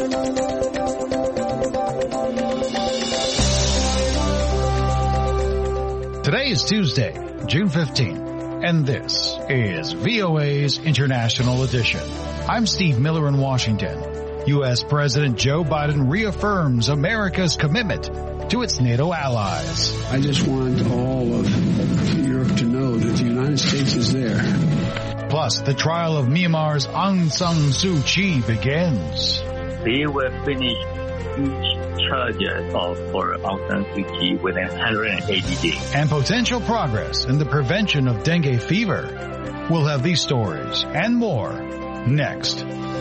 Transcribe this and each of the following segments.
Today is Tuesday, June 15th, and this is VOA's International Edition. I'm Steve Miller in Washington. U.S. President Joe Biden reaffirms America's commitment to its NATO allies. I just want all of Europe to know that the United States is there. Plus, the trial of Myanmar's Aung San Suu Kyi begins. They will finish each charges for Aung San Suu Kyi within 180 days. And potential progress in the prevention of dengue fever. We'll have these stories and more next.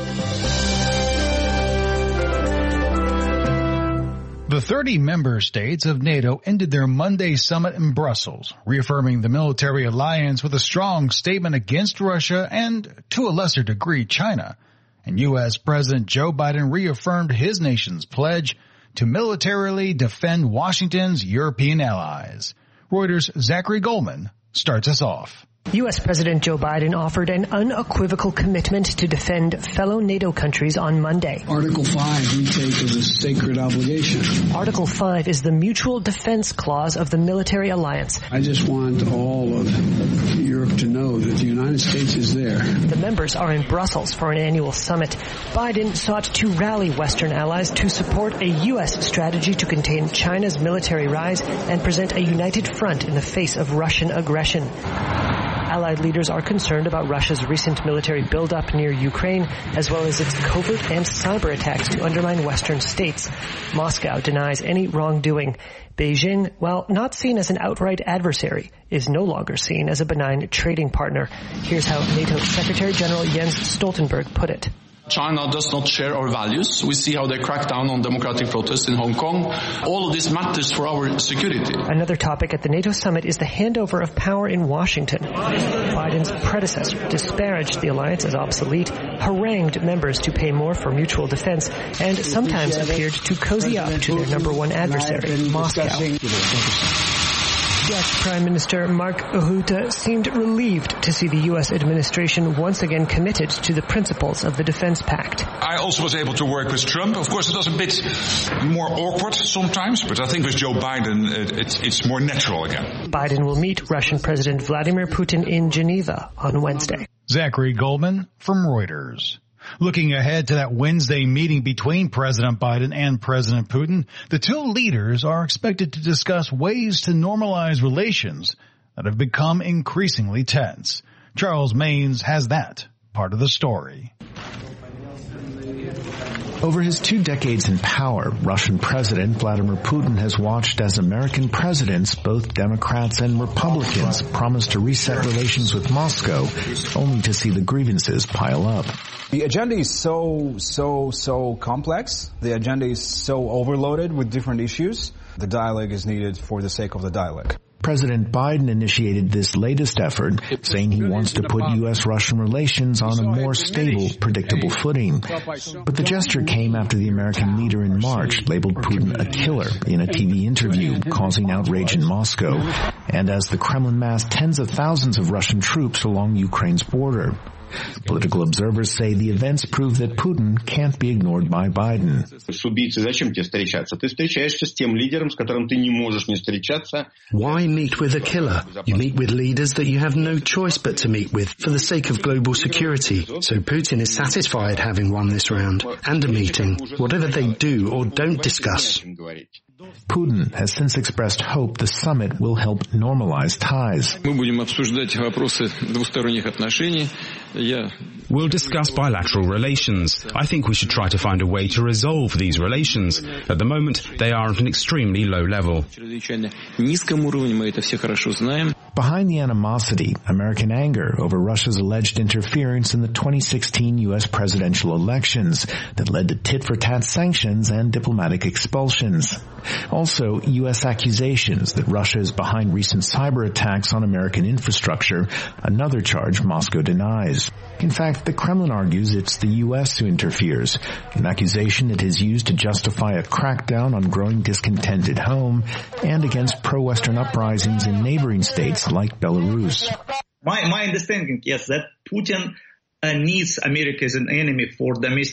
The 30 member states of NATO ended their Monday summit in Brussels, reaffirming the military alliance with a strong statement against Russia and, to a lesser degree, China. And U.S. President Joe Biden reaffirmed his nation's pledge to militarily defend Washington's European allies. Reuters' Zachary Goldman starts us off. U.S. President Joe Biden offered an unequivocal commitment to defend fellow NATO countries on Monday. Article 5 we take as a sacred obligation. Article 5 is the mutual defense clause of the military alliance. I just want all of Europe to know that the United States is there. The members are in Brussels for an annual summit. Biden sought to rally Western allies to support a U.S. strategy to contain China's military rise and present a united front in the face of Russian aggression. Allied leaders are concerned about Russia's recent military buildup near Ukraine, as well as its covert and cyber attacks to undermine Western states. Moscow denies any wrongdoing. Beijing, while not seen as an outright adversary, is no longer seen as a benign trading partner. Here's how NATO Secretary General Jens Stoltenberg put it. China does not share our values. We see how they crack down on democratic protests in Hong Kong. All of this matters for our security. Another topic at the NATO summit is the handover of power in Washington. Biden's predecessor disparaged the alliance as obsolete, harangued members to pay more for mutual defense, and sometimes appeared to cozy up to their number one adversary, Moscow. Dutch Prime Minister Mark Rutte seemed relieved to see the U.S. administration once again committed to the principles of the Defense Pact. I also was able to work with Trump. Of course, it was a bit more awkward sometimes, but I think with Joe Biden, it's more natural again. Biden will meet Russian President Vladimir Putin in Geneva on Wednesday. Zachary Goldman from Reuters. Looking ahead to that Wednesday meeting between President Biden and President Putin, the two leaders are expected to discuss ways to normalize relations that have become increasingly tense. Charles Maynes has that part of the story. Over his 2 decades in power, Russian President Vladimir Putin has watched as American presidents, both Democrats and Republicans, promised to reset relations with Moscow, only to see the grievances pile up. The agenda is so complex. The agenda is so overloaded with different issues. The dialogue is needed for the sake of the dialogue. President Biden initiated this latest effort, saying he wants to put U.S.-Russian relations on a more stable, predictable footing. But the gesture came after the American leader in March labeled Putin a killer in a TV interview, causing outrage in Moscow, and as the Kremlin massed tens of thousands of Russian troops along Ukraine's border. Political observers say the events prove that Putin can't be ignored by Biden. Why meet with a killer? You meet with leaders that you have no choice but to meet with for the sake of global security. So Putin is satisfied having won this round and a meeting, whatever they do or don't discuss. Putin has since expressed hope the summit will help normalize ties. We'll discuss bilateral relations. I think we should try to find a way to resolve these relations. At the moment, they are at an extremely low level. Behind the animosity, American anger over Russia's alleged interference in the 2016 U.S. presidential elections that led to tit-for-tat sanctions and diplomatic expulsions. Also, U.S. accusations that Russia is behind recent cyber attacks on American infrastructure, another charge Moscow denies. In fact, the Kremlin argues it's the U.S. who interferes, an accusation it has used to justify a crackdown on growing discontent at home and against pro-Western uprisings in neighboring states like Belarus. My understanding is that Putin needs America as an enemy for domestic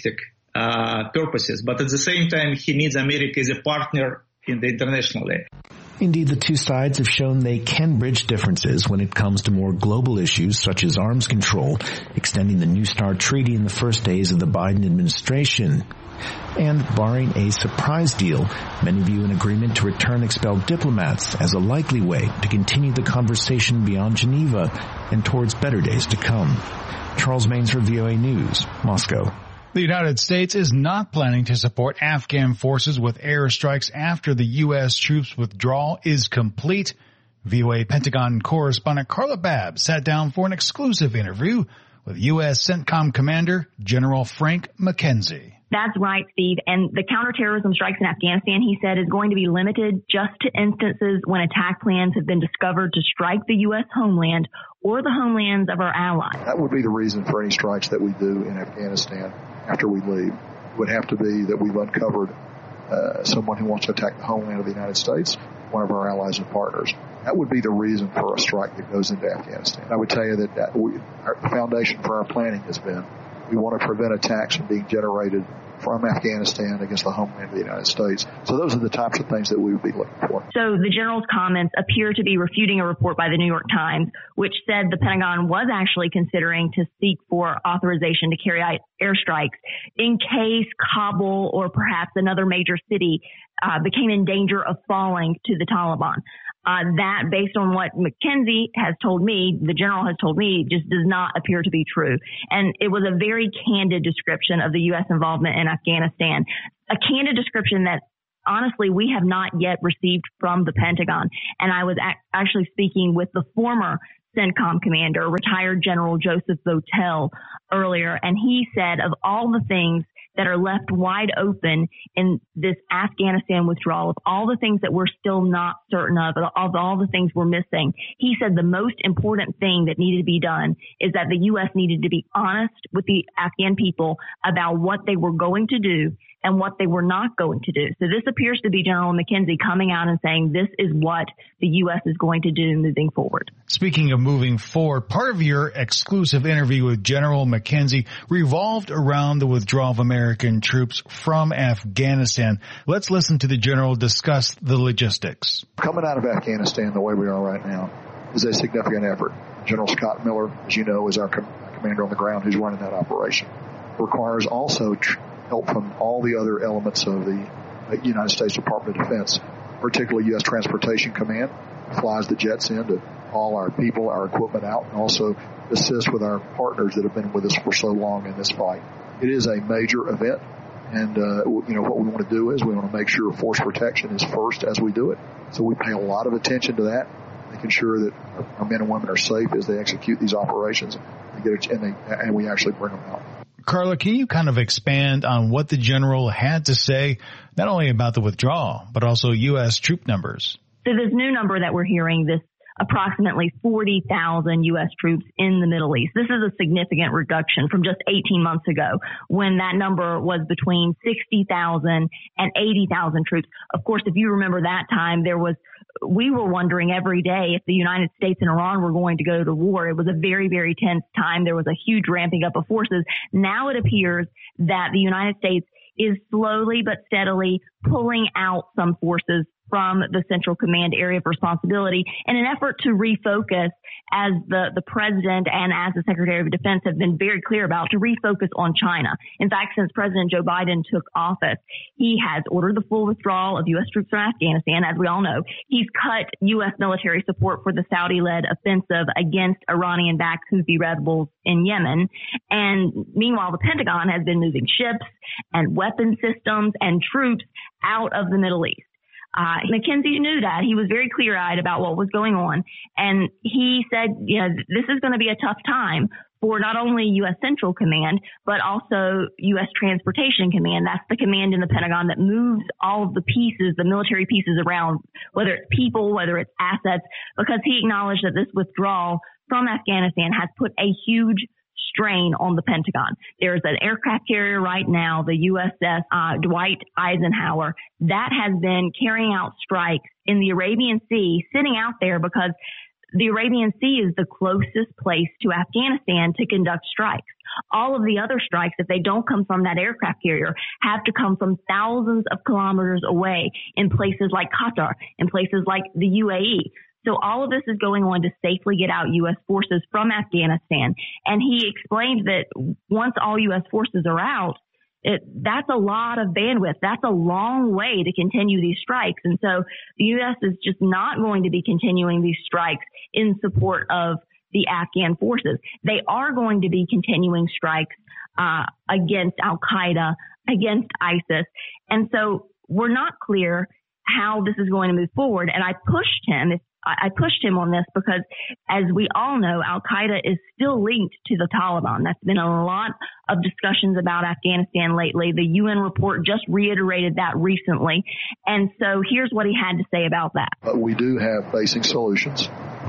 purposes. But at the same time, he needs America as a partner in the international area. Indeed, the two sides have shown they can bridge differences when it comes to more global issues such as arms control, extending the New START treaty in the first days of the Biden administration. And barring a surprise deal, many view an agreement to return expelled diplomats as a likely way to continue the conversation beyond Geneva and towards better days to come. Charles Maines for VOA News, Moscow. The United States is not planning to support Afghan forces with airstrikes after the U.S. troops' withdrawal is complete. VOA Pentagon correspondent Carla Babb sat down for an exclusive interview with U.S. CENTCOM Commander General Frank McKenzie. That's right, Steve. And the counterterrorism strikes in Afghanistan, he said, is going to be limited just to instances when attack plans have been discovered to strike the U.S. homeland or the homelands of our allies. That would be the reason for any strikes that we do in Afghanistan after we leave. It would have to be that we've uncovered someone who wants to attack the homeland of the United States, one of our allies and partners. That would be the reason for a strike that goes into Afghanistan. I would tell you that the foundation for our planning has been we want to prevent attacks from being generated from Afghanistan against the homeland of the United States. So those are the types of things that we would be looking for. So the general's comments appear to be refuting a report by the New York Times, which said the Pentagon was actually considering to seek for authorization to carry out airstrikes in case Kabul or perhaps another major city became in danger of falling to the Taliban. That, based on what McKenzie has told me, the general has told me, just does not appear to be true. And it was a very candid description of the U.S. involvement in Afghanistan, a candid description that honestly we have not yet received from the Pentagon. And I was actually speaking with the former CENTCOM commander, retired General Joseph Votel, earlier, and he said of all the things that are left wide open in this Afghanistan withdrawal, of all the things that we're still not certain of all the things we're missing, he said the most important thing that needed to be done is that the U.S. needed to be honest with the Afghan people about what they were going to do and what they were not going to do. So this appears to be General McKenzie coming out and saying this is what the U.S. is going to do moving forward. Speaking of moving forward, part of your exclusive interview with General McKenzie revolved around the withdrawal of American troops from Afghanistan. Let's listen to the general discuss the logistics. Coming out of Afghanistan the way we are right now is a significant effort. General Scott Miller, as you know, is our commander on the ground who's running that operation. It requires also help from all the other elements of the United States Department of Defense, particularly U.S. Transportation Command, flies the jets in to haul our people, our equipment out, and also assist with our partners that have been with us for so long in this fight. It is a major event, and what we want to do is we want to make sure force protection is first as we do it. So we pay a lot of attention to that, making sure that our men and women are safe as they execute these operations, and we actually bring them out. Carla, can you kind of expand on what the general had to say, not only about the withdrawal, but also U.S. troop numbers? So this new number that we're hearing, this approximately 40,000 U.S. troops in the Middle East, this is a significant reduction from just 18 months ago when that number was between 60,000 and 80,000 troops. Of course, if you remember that time, we were wondering every day if the United States and Iran were going to go to war. It was a very, very tense time. There was a huge ramping up of forces. Now it appears that the United States is slowly but steadily pulling out some forces from the Central Command area of responsibility in an effort to refocus, as the President and as the Secretary of Defense have been very clear about, to refocus on China. In fact, since President Joe Biden took office, he has ordered the full withdrawal of U.S. troops from Afghanistan, as we all know. He's cut U.S. military support for the Saudi-led offensive against Iranian-backed Houthi rebels in Yemen. And meanwhile, the Pentagon has been moving ships and weapon systems and troops out of the Middle East. McKenzie knew that. He was very clear-eyed about what was going on. And he said, this is going to be a tough time for not only U.S. Central Command, but also U.S. Transportation Command. That's the command in the Pentagon that moves all of the pieces, the military pieces around, whether it's people, whether it's assets, because he acknowledged that this withdrawal from Afghanistan has put a huge strain on the Pentagon. There's an aircraft carrier right now, the USS Dwight Eisenhower, that has been carrying out strikes in the Arabian Sea, sitting out there because the Arabian Sea is the closest place to Afghanistan to conduct strikes. All of the other strikes, if they don't come from that aircraft carrier, have to come from thousands of kilometers away in places like Qatar, in places like the UAE. So all of this is going on to safely get out U.S. forces from Afghanistan. And he explained that once all U.S. forces are out, that's a lot of bandwidth. That's a long way to continue these strikes. And so the U.S. is just not going to be continuing these strikes in support of the Afghan forces. They are going to be continuing strikes against al-Qaeda, against ISIS. And so we're not clear how this is going to move forward. And I pushed him on this because, as we all know, al-Qaeda is still linked to the Taliban. That's been a lot of discussions about Afghanistan lately. The UN report just reiterated that recently. And so here's what he had to say about that. We do have basic solutions.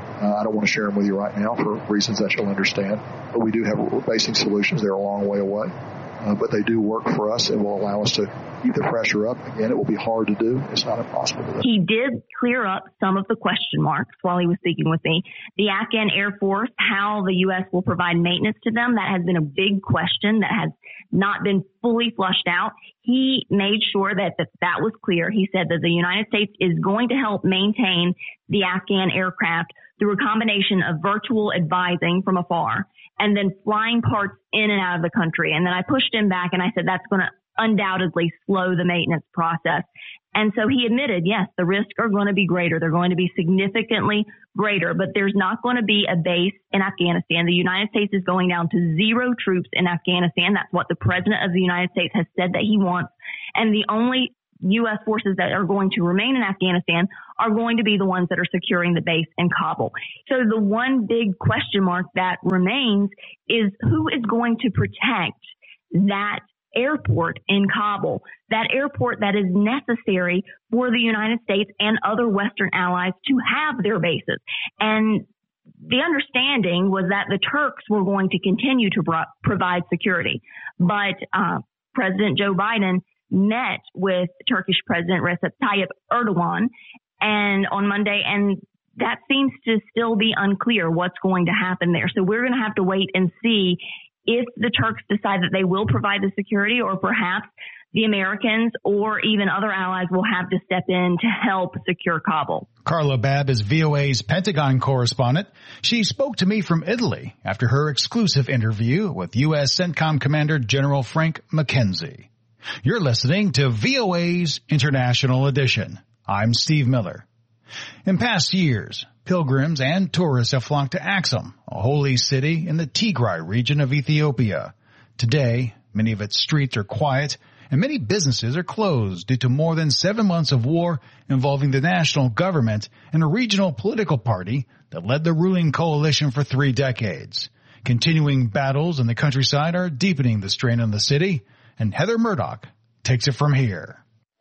I don't want to share them with you right now for reasons that you'll understand, but we do have basic solutions. They're a long way away. But they do work for us and will allow us to keep the pressure up. Again, it will be hard to do. It's not impossible to do. He did clear up some of the question marks while he was speaking with me. The Afghan Air Force, how the U.S. will provide maintenance to them, that has been a big question that has not been fully flushed out. He made sure that was clear. He said that the United States is going to help maintain the Afghan aircraft through a combination of virtual advising from afar and then flying parts in and out of the country. And then I pushed him back and I said that's going to undoubtedly slow the maintenance process. And so he admitted, yes, the risks are going to be greater. They're going to be significantly greater, but there's not going to be a base in Afghanistan. The United States is going down to 0 troops in Afghanistan. That's what the president of the United States has said that he wants. And the only U.S. forces that are going to remain in Afghanistan are going to be the ones that are securing the base in Kabul. So the one big question mark that remains is who is going to protect that airport in Kabul, that airport that is necessary for the United States and other Western allies to have their bases. And the understanding was that the Turks were going to continue to provide security. But President Joe Biden met with Turkish President Recep Tayyip Erdogan and on Monday, and that seems to still be unclear what's going to happen there. So we're going to have to wait and see if the Turks decide that they will provide the security, or perhaps the Americans or even other allies will have to step in to help secure Kabul. Carla Babb is VOA's Pentagon correspondent. She spoke to me from Italy after her exclusive interview with U.S. CENTCOM Commander General Frank McKenzie. You're listening to VOA's International Edition. I'm Steve Miller. In past years, pilgrims and tourists have flocked to Axum, a holy city in the Tigray region of Ethiopia. Today, many of its streets are quiet, and many businesses are closed due to more than 7 months of war involving the national government and a regional political party that led the ruling coalition for 3 decades. Continuing battles in the countryside are deepening the strain on the city, and Heather Murdoch takes it from here.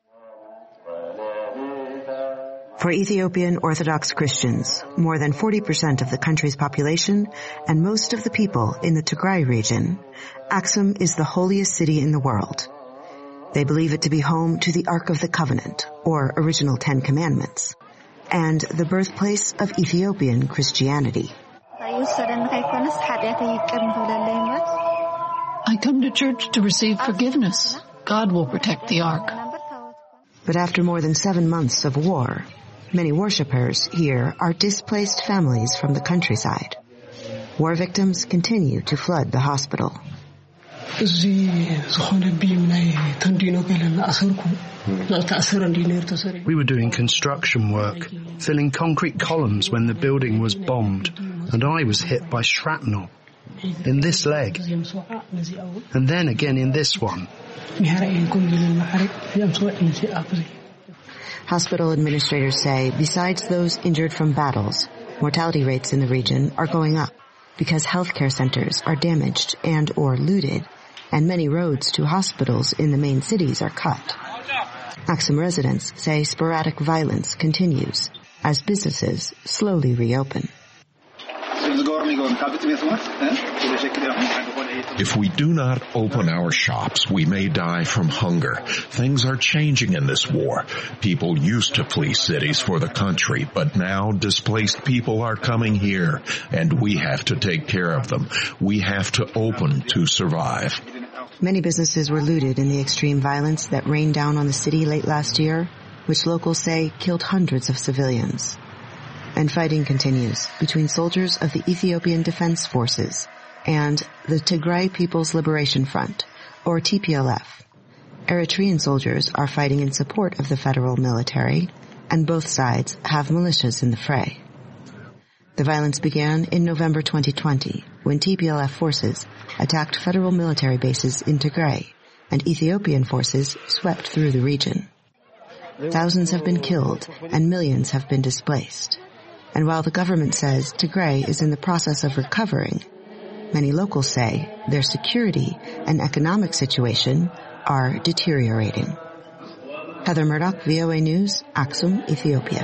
For Ethiopian Orthodox Christians, more than 40% of the country's population and most of the people in the Tigray region, Axum is the holiest city in the world. They believe it to be home to the Ark of the Covenant, or original 10 Commandments, and the birthplace of Ethiopian Christianity. I come to church to receive forgiveness. God will protect the Ark. But after more than 7 months of war, many worshippers here are displaced families from the countryside. War victims continue to flood the hospital. We were doing construction work, filling concrete columns when the building was bombed, and I was hit by shrapnel in this leg, and then again in this one. Hospital administrators say besides those injured from battles, mortality rates in the region are going up because healthcare centers are damaged and or looted, and many roads to hospitals in the main cities are cut. Axum residents say sporadic violence continues as businesses slowly reopen. If we do not open our shops, we may die from hunger. Things are changing in this war. People used to flee cities for the country, but now displaced people are coming here, and we have to take care of them. We have to open to survive. Many businesses were looted in the extreme violence that rained down on the city late last year, which locals say killed hundreds of civilians. And fighting continues between soldiers of the Ethiopian Defense Forces and the Tigray People's Liberation Front, or TPLF. Eritrean soldiers are fighting in support of the federal military, and both sides have militias in the fray. The violence began in November 2020, when TPLF forces attacked federal military bases in Tigray, and Ethiopian forces swept through the region. Thousands have been killed, and millions have been displaced. And while the government says Tigray is in the process of recovering, many locals say their security and economic situation are deteriorating. Heather Murdoch, VOA News, Aksum, Ethiopia.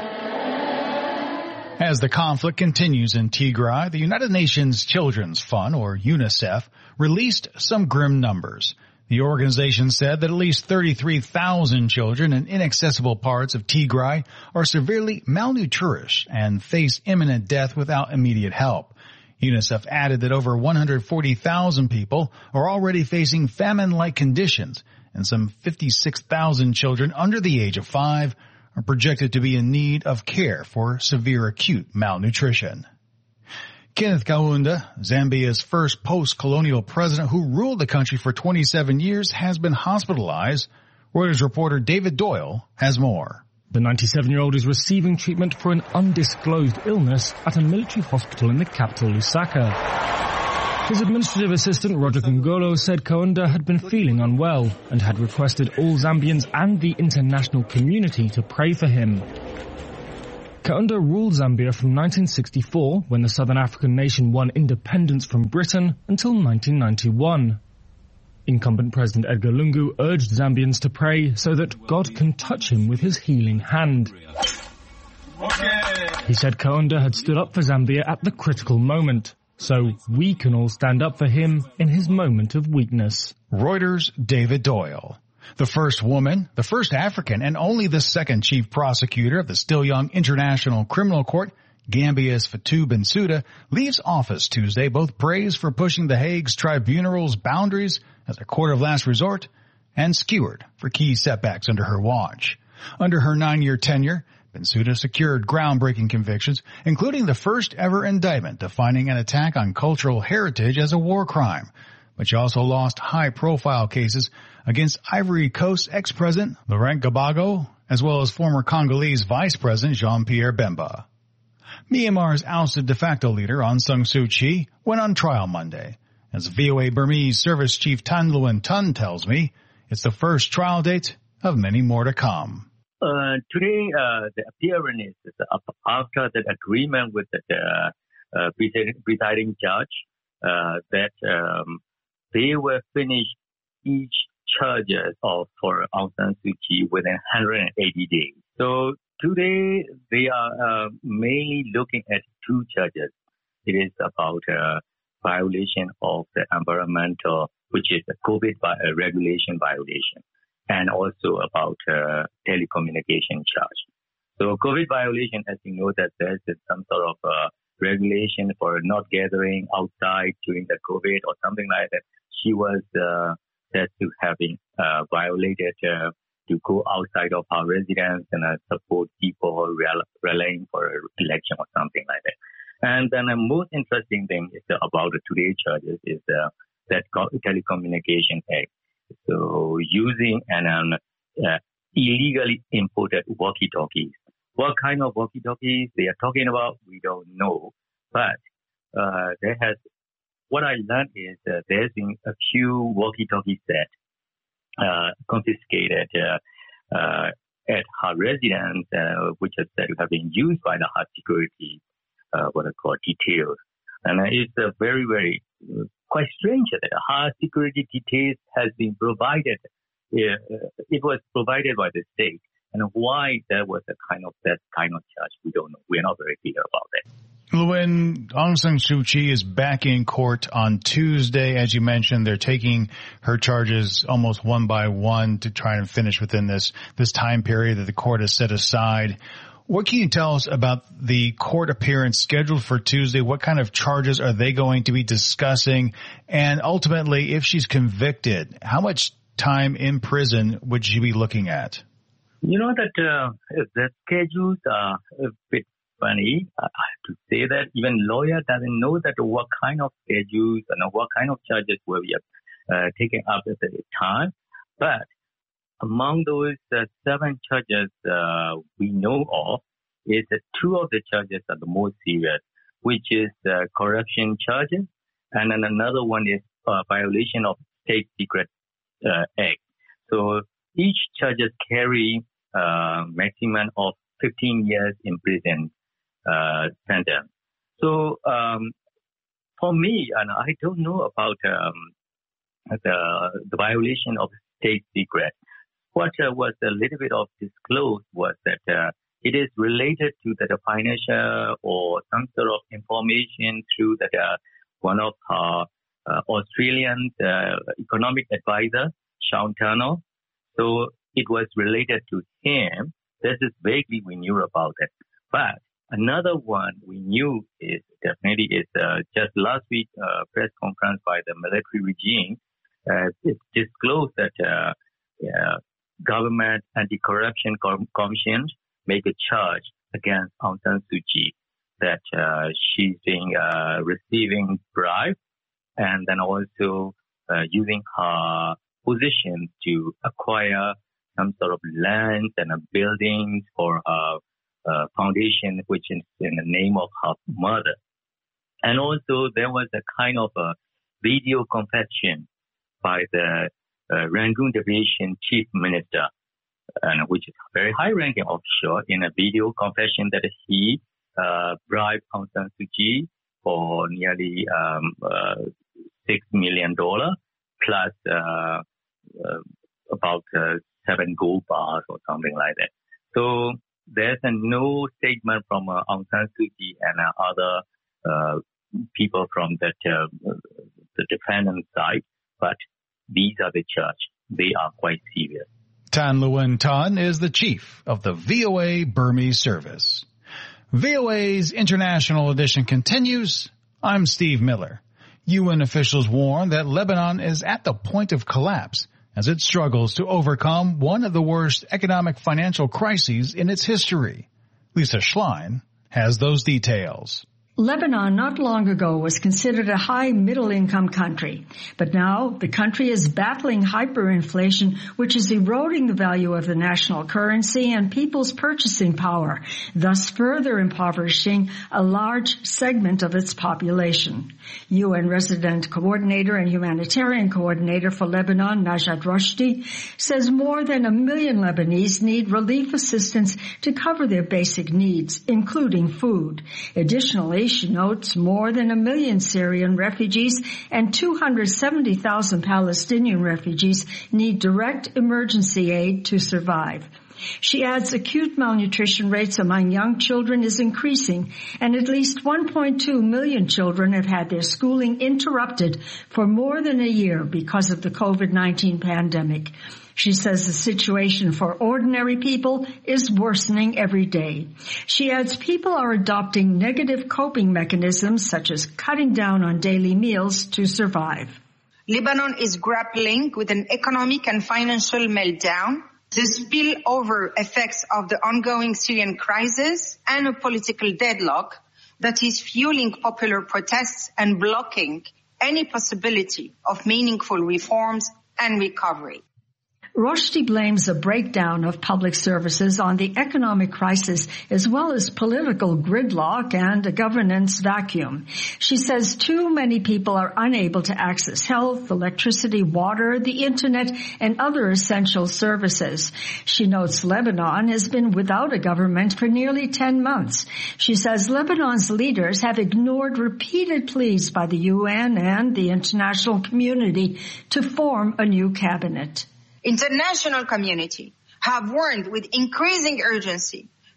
As the conflict continues in Tigray, the United Nations Children's Fund, or UNICEF, released some grim numbers. The organization said that at least 33,000 children in inaccessible parts of Tigray are severely malnourished and face imminent death without immediate help. UNICEF added that over 140,000 people are already facing famine-like conditions, and some 56,000 children under the age of 5 are projected to be in need of care for severe acute malnutrition. Kenneth Kaunda, Zambia's first post-colonial president who ruled the country for 27 years, has been hospitalized. Reuters reporter David Doyle has more. The 97-year-old is receiving treatment for an undisclosed illness at a military hospital in the capital, Lusaka. His administrative assistant, Roger Kungolo, said Kaunda had been feeling unwell and had requested all Zambians and the international community to pray for him. Kaunda ruled Zambia from 1964, when the Southern African nation won independence from Britain, until 1991. Incumbent President Edgar Lungu urged Zambians to pray so that God can touch him with his healing hand. He said Kaunda had stood up for Zambia at the critical moment, so we can all stand up for him in his moment of weakness. Reuters' David Doyle. The first woman, the first African, and only the second chief prosecutor of the still young International Criminal Court, Gambia's Fatou Bensouda, leaves office Tuesday, both praised for pushing The Hague's tribunal's boundaries as a court of last resort and skewered for key setbacks under her watch. Under her 9-year tenure, Bensouda secured groundbreaking convictions, including the first ever indictment defining an attack on cultural heritage as a war crime. But she also lost high-profile cases against Ivory Coast ex-president Laurent Gbagbo, as well as former Congolese vice president Jean-Pierre Bemba. Myanmar's ousted de facto leader Aung San Suu Kyi went on trial Monday. As VOA Burmese Service Chief Tan Luan Tun tells me, it's the first trial date of many more to come. Today, the appearance is after the agreement with the presiding judge that they will finish each charges for Aung San Suu Kyi within 180 days. So today they are mainly looking at 2 charges. It is about violation of the environmental, which is a COVID regulation violation, and also about telecommunication charge. So COVID violation, as you know, that there's some sort of regulation for not gathering outside during the COVID or something like that. She was said to having violated to go outside of her residence and support people rallying for an election or something like that. And then the most interesting thing is about the today's charges is that Telecommunication Act. So using an illegally imported walkie-talkies. What kind of walkie-talkies they are talking about, we don't know. But what I learned is there's been a few walkie-talkie sets confiscated at her residence, which is said to have been used by the high security, what I call details. And it's very, very quite strange that high security details has been provided. It was provided by the state. And why there was that kind of charge, we don't know. We're not very clear about that. Lewin, Aung San Suu Kyi is back in court on Tuesday. As you mentioned, they're taking her charges almost one by one to try and finish within this time period that the court has set aside. What can you tell us about the court appearance scheduled for Tuesday? What kind of charges are they going to be discussing? And ultimately, if she's convicted, how much time in prison would she be looking at? You know that the schedules are a bit funny. I have to say that even lawyer doesn't know that what kind of schedules and what kind of charges will be taken up at the time. But among those 7 charges we know of, is that 2 of the charges are the most serious, which is corruption charges, and then another one is violation of State Secret Act. So each charges carry maximum of 15 years in prison sentence. So for me, and I don't know about the violation of state secret. What was a little bit of disclosed was that it is related to the financial or some sort of information through that one of our Australian economic advisor, Sean Turnell. So it was related to him. This is vaguely we knew about it. But another one we knew is definitely just last week press conference by the military regime. It disclosed that government anti-corruption commission make a charge against Aung San Suu Kyi that she's being receiving bribes and then also using her position to acquire some sort of land and buildings for her foundation, which is in the name of her mother. And also there was a kind of a video confession by the Rangoon Division Chief Minister, which is a very high-ranking official, in a video confession that he bribed Aung San Suu Kyi for nearly $6 million plus about 7 gold bars or something like that. So there's no statement from Aung San Suu Kyi and other people from the defendant side, but these are the charge. They are quite serious. Tan Lewin Tan is the chief of the VOA Burmese service. VOA's International Edition continues. I'm Steve Miller. UN officials warn that Lebanon is at the point of collapse as it struggles to overcome one of the worst economic financial crises in its history. Lisa Schlein has those details. Lebanon not long ago was considered a high middle-income country, but now the country is battling hyperinflation, which is eroding the value of the national currency and people's purchasing power, thus further impoverishing a large segment of its population. UN Resident Coordinator and Humanitarian Coordinator for Lebanon, Najat Roshdi, says more than 1 million Lebanese need relief assistance to cover their basic needs, including food. Additionally, she notes more than 1 million Syrian refugees and 270,000 Palestinian refugees need direct emergency aid to survive. She adds acute malnutrition rates among young children is increasing, and at least 1.2 million children have had their schooling interrupted for more than a year because of the COVID-19 pandemic. She says the situation for ordinary people is worsening every day. She adds people are adopting negative coping mechanisms such as cutting down on daily meals to survive. Lebanon is grappling with an economic and financial meltdown, the spillover effects of the ongoing Syrian crisis, and a political deadlock that is fueling popular protests and blocking any possibility of meaningful reforms and recovery. Roshdi blames a breakdown of public services on the economic crisis as well as political gridlock and a governance vacuum. She says too many people are unable to access health, electricity, water, the internet, and other essential services. She notes Lebanon has been without a government for nearly 10 months. She says Lebanon's leaders have ignored repeated pleas by the UN and the international community to form a new cabinet. International community have warned with increasing urgency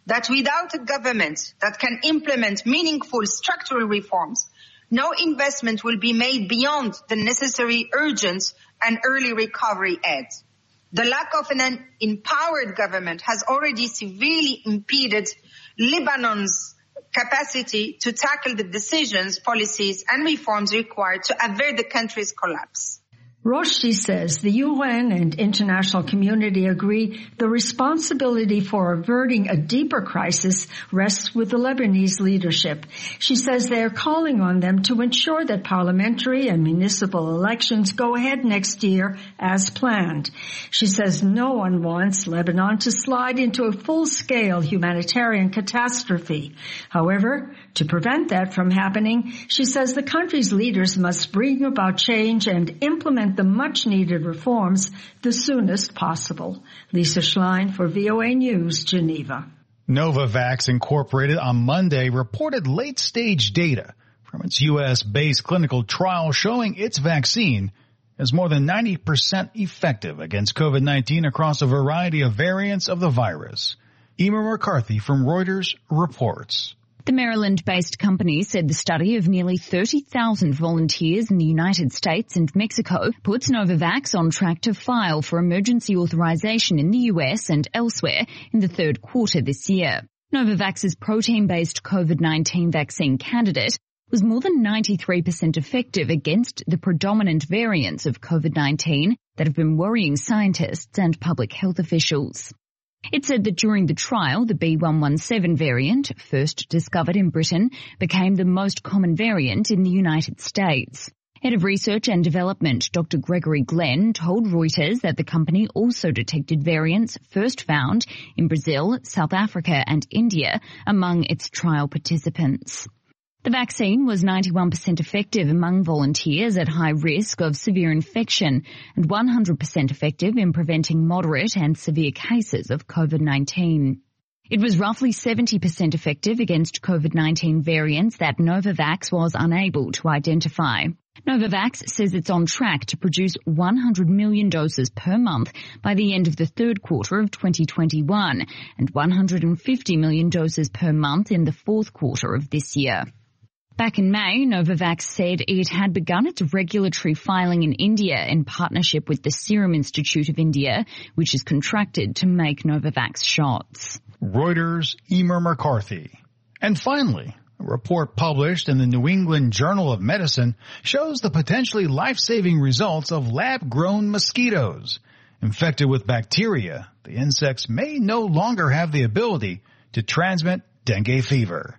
that without a government that can implement meaningful structural reforms, no investment will be made beyond the necessary urgent and early recovery aid. The lack of an empowered government has already severely impeded Lebanon's capacity to tackle the decisions, policies, and reforms required to avert the country's collapse. Roshdi says the UN and international community agree the responsibility for averting a deeper crisis rests with the Lebanese leadership. She says they are calling on them to ensure that parliamentary and municipal elections go ahead next year as planned. She says no one wants Lebanon to slide into a full-scale humanitarian catastrophe. However, to prevent that from happening, she says the country's leaders must bring about change and implement the much-needed reforms the soonest possible. Lisa Schlein for VOA News, Geneva. Novavax Incorporated on Monday reported late-stage data from its U.S.-based clinical trial showing its vaccine is more than 90% effective against COVID-19 across a variety of variants of the virus. Emer McCarthy from Reuters reports. The Maryland-based company said the study of nearly 30,000 volunteers in the United States and Mexico puts Novavax on track to file for emergency authorization in the US and elsewhere in the third quarter this year. Novavax's protein-based COVID-19 vaccine candidate was more than 93% effective against the predominant variants of COVID-19 that have been worrying scientists and public health officials. It said that during the trial, the B.1.1.7 variant, first discovered in Britain, became the most common variant in the United States. Head of Research and Development, Dr. Gregory Glenn, told Reuters that the company also detected variants first found in Brazil, South Africa and India among its trial participants. The vaccine was 91% effective among volunteers at high risk of severe infection and 100% effective in preventing moderate and severe cases of COVID-19. It was roughly 70% effective against COVID-19 variants that Novavax was unable to identify. Novavax says it's on track to produce 100 million doses per month by the end of the third quarter of 2021 and 150 million doses per month in the fourth quarter of this year. Back in May, Novavax said it had begun its regulatory filing in India in partnership with the Serum Institute of India, which is contracted to make Novavax shots. Reuters, Emer McCarthy. And finally, a report published in the New England Journal of Medicine shows the potentially life-saving results of lab-grown mosquitoes. Infected with bacteria, the insects may no longer have the ability to transmit dengue fever.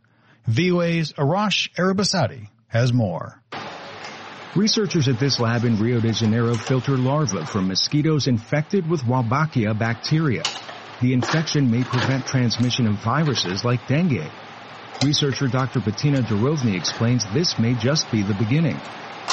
VOA's Arash Arabasadi has more. Researchers at this lab in Rio de Janeiro filter larvae from mosquitoes infected with Wolbachia bacteria. The infection may prevent transmission of viruses like dengue. Researcher Dr. Bettina Durovny explains this may just be the beginning.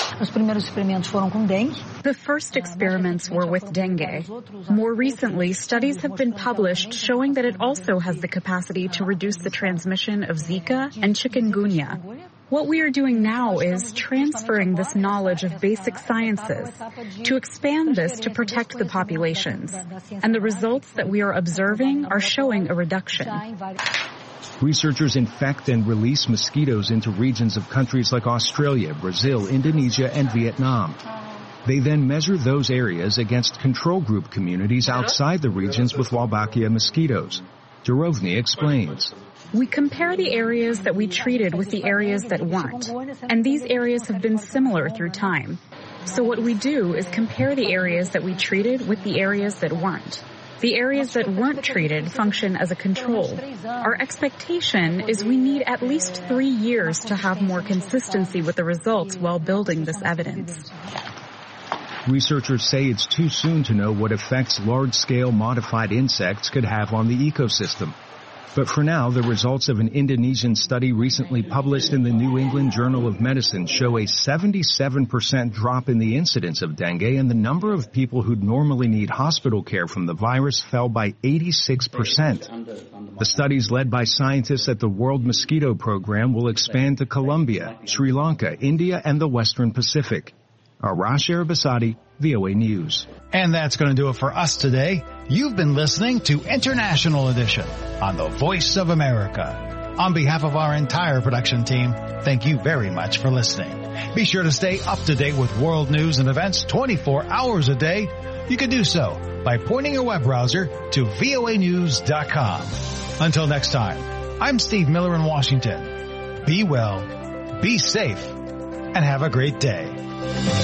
The first experiments were with dengue. More recently, studies have been published showing that it also has the capacity to reduce the transmission of Zika and chikungunya. What we are doing now is transferring this knowledge of basic sciences to expand this to protect the populations. And the results that we are observing are showing a reduction. Researchers infect and release mosquitoes into regions of countries like Australia, Brazil, Indonesia, and Vietnam. They then measure those areas against control group communities outside the regions with Wolbachia mosquitoes. Durovny explains. We compare the areas that we treated with the areas that weren't, and these areas have been similar through time. So what we do is compare the areas that we treated with the areas that weren't. The areas that weren't treated function as a control. Our expectation is we need at least 3 years to have more consistency with the results while building this evidence. Researchers say it's too soon to know what effects large-scale modified insects could have on the ecosystem. But for now, the results of an Indonesian study recently published in the New England Journal of Medicine show a 77% drop in the incidence of dengue, and the number of people who'd normally need hospital care from the virus fell by 86%. The studies led by scientists at the World Mosquito Program will expand to Colombia, Sri Lanka, India, and the Western Pacific. Arash Arabasadi, VOA News. And that's going to do it for us today. You've been listening to International Edition on the Voice of America. On behalf of our entire production team, thank you very much for listening. Be sure to stay up to date with world news and events 24 hours a day. You can do so by pointing your web browser to voanews.com. Until next time, I'm Steve Miller in Washington. Be well, be safe, and have a great day.